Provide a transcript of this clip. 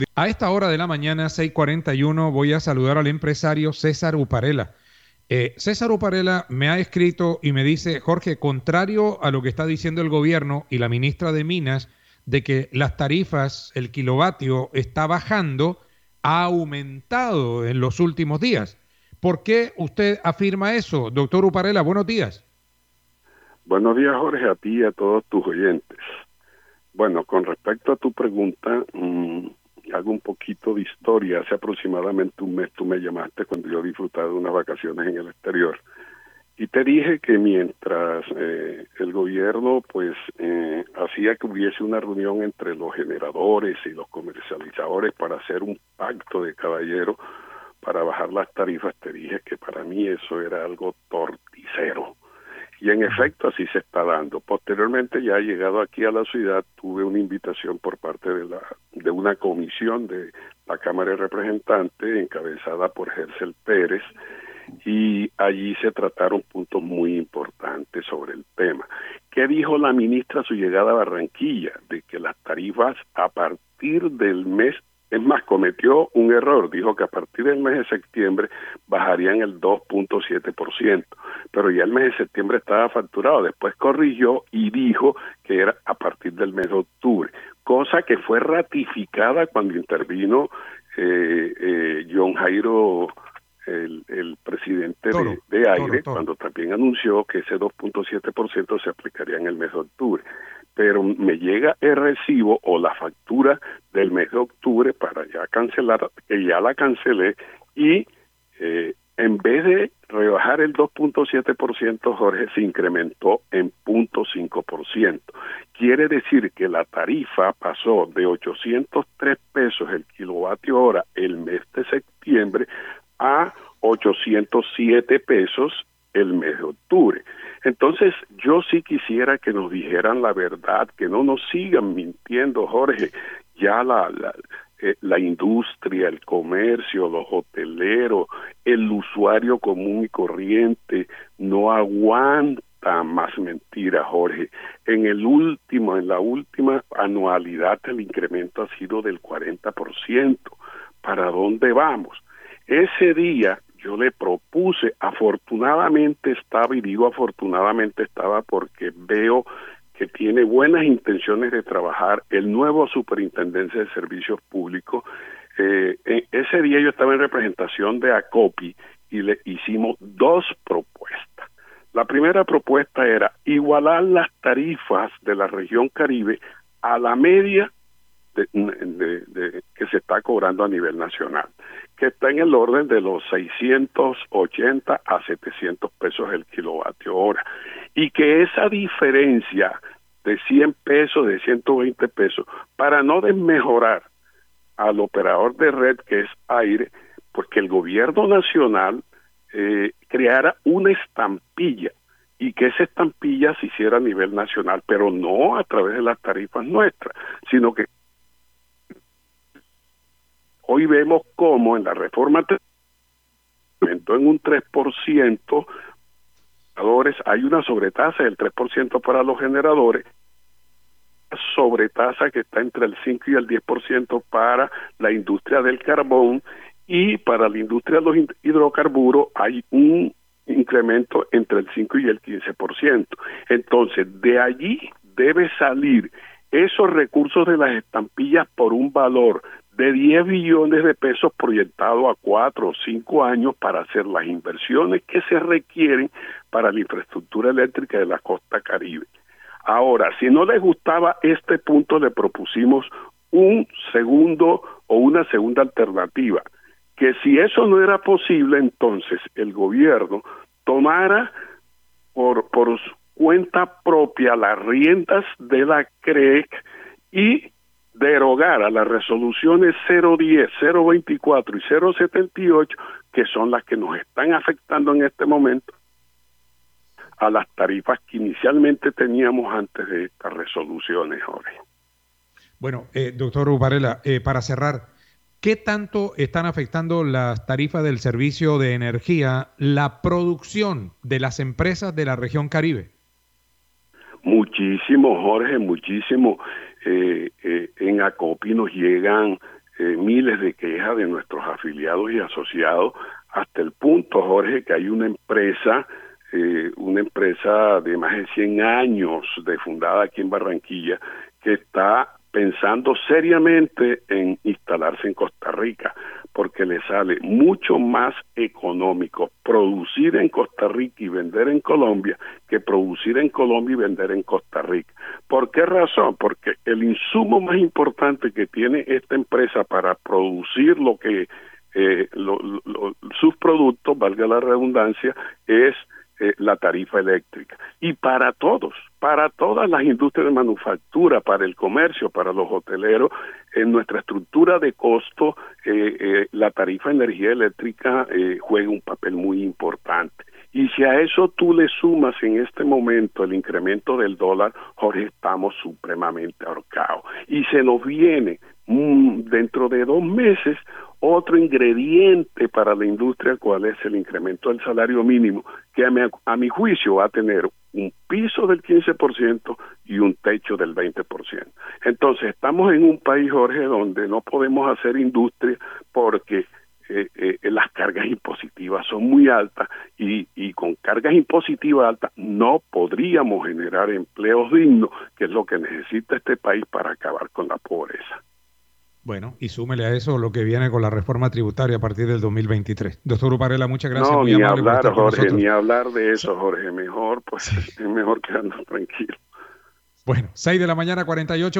A esta hora de la mañana, 6:41, voy a saludar al empresario César Uparela. César Uparela me ha escrito y me dice, Jorge, contrario a lo que está diciendo el gobierno y la ministra de Minas, de que las tarifas, el kilovatio está bajando, ha aumentado en los últimos días. ¿Por qué usted afirma eso, doctor Uparela? Buenos días. Buenos días, Jorge, a ti y a todos tus oyentes. Bueno, con respecto a tu pregunta, hago un poquito de historia. Hace aproximadamente un mes tú me llamaste cuando yo disfrutaba de unas vacaciones en el exterior. Y te dije que mientras el gobierno hacía que hubiese una reunión entre los generadores y los comercializadores para hacer un pacto de caballero para bajar las tarifas, te dije que para mí eso era algo torticero. Y en efecto así se está dando. Posteriormente, ya llegado aquí a la ciudad, tuve una invitación por parte de una comisión de la Cámara de Representantes encabezada por Gersel Pérez, y allí se trataron puntos muy importantes sobre el tema. ¿Qué dijo la ministra a su llegada a Barranquilla? De que las tarifas a partir del mes, es más, cometió un error, dijo que a partir del mes de septiembre bajarían el 2.7%, pero ya el mes de septiembre estaba facturado, después corrigió y dijo que era a partir del mes de octubre, cosa que fue ratificada cuando intervino John Jairo, el presidente de Aire, Toro. cuando también anunció que ese 2.7% se aplicaría en el mes de octubre. Pero me llega el recibo o la factura del mes de octubre para ya cancelar, que ya la cancelé, y en vez de rebajar el 2.7%, Jorge, se incrementó en 0.5%. Quiere decir que la tarifa pasó de 803 pesos el kilovatio hora el mes de septiembre a 807 pesos el mes de octubre. Entonces, yo sí quisiera que nos dijeran la verdad, que no nos sigan mintiendo, Jorge. Ya la industria, el comercio, los hoteleros, el usuario común y corriente no aguanta más mentiras, Jorge. En la última anualidad el incremento ha sido del 40%. ¿Para dónde vamos? Ese día yo le propuse, afortunadamente estaba, y digo afortunadamente estaba porque veo que tiene buenas intenciones de trabajar el nuevo Superintendencia de Servicios Públicos. Ese día yo estaba en representación de ACOPI y le hicimos dos propuestas. La primera propuesta era igualar las tarifas de la región Caribe a la media que se está cobrando a nivel nacional, que está en el orden de los 680 a 700 pesos el kilovatio hora, y que esa diferencia de 100 pesos, de 120 pesos, para no desmejorar al operador de red que es Aire, pues que el gobierno nacional creara una estampilla, y que esa estampilla se hiciera a nivel nacional, pero no a través de las tarifas nuestras, sino que hoy vemos cómo en la reforma aumentó en un 3%, hay una sobretasa del 3% para los generadores, sobretasa que está entre el 5 y el 10% para la industria del carbón, y para la industria de los hidrocarburos hay un incremento entre el 5 y el 15%. Entonces, de allí debe salir esos recursos de las estampillas por un valor de 10 billones de pesos proyectado a 4 o 5 años para hacer las inversiones que se requieren para la infraestructura eléctrica de la costa Caribe. Ahora, si no les gustaba este punto, le propusimos un segundo o una segunda alternativa, que si eso no era posible, entonces el gobierno tomara por cuenta propia las riendas de la CREC y derogar a las resoluciones 010, 024 y 078, que son las que nos están afectando en este momento, a las tarifas que inicialmente teníamos antes de estas resoluciones, Jorge. Bueno, doctor Uparela, para cerrar, ¿qué tanto están afectando las tarifas del servicio de energía la producción de las empresas de la región Caribe? Muchísimo, Jorge, muchísimo. En ACOPI nos llegan miles de quejas de nuestros afiliados y asociados, hasta el punto, Jorge, que hay una empresa de más de 100 años de fundada aquí en Barranquilla, que está pensando seriamente en instalarse en Costa Rica, porque le sale mucho más económico producir en Costa Rica y vender en Colombia que producir en Colombia y vender en Costa Rica. ¿Por qué razón? Porque el insumo más importante que tiene esta empresa para producir sus productos, valga la redundancia, es la tarifa eléctrica. Y para todas las industrias de manufactura, para el comercio, para los hoteleros, en nuestra estructura de costo, la tarifa de energía eléctrica juega un papel muy importante. Y si a eso tú le sumas en este momento el incremento del dólar, Jorge, estamos supremamente ahorcados. Y se nos viene dentro de 2 meses otro ingrediente para la industria, cuál es el incremento del salario mínimo, que a mi juicio va a tener un piso del 15% y un techo del 20%. Entonces estamos en un país, Jorge, donde no podemos hacer industria porque las cargas impositivas son muy altas y con cargas impositivas altas no podríamos generar empleos dignos, que es lo que necesita este país para acabar con la pobreza. Bueno, y súmele a eso lo que viene con la reforma tributaria a partir del 2023. Doctor Uparela, muchas gracias. No, muy ni amable hablar, por estar con Jorge, nosotros. ni hablar de eso, Jorge. Mejor, pues, es mejor quedarnos tranquilos. Bueno, 6 de la mañana, 48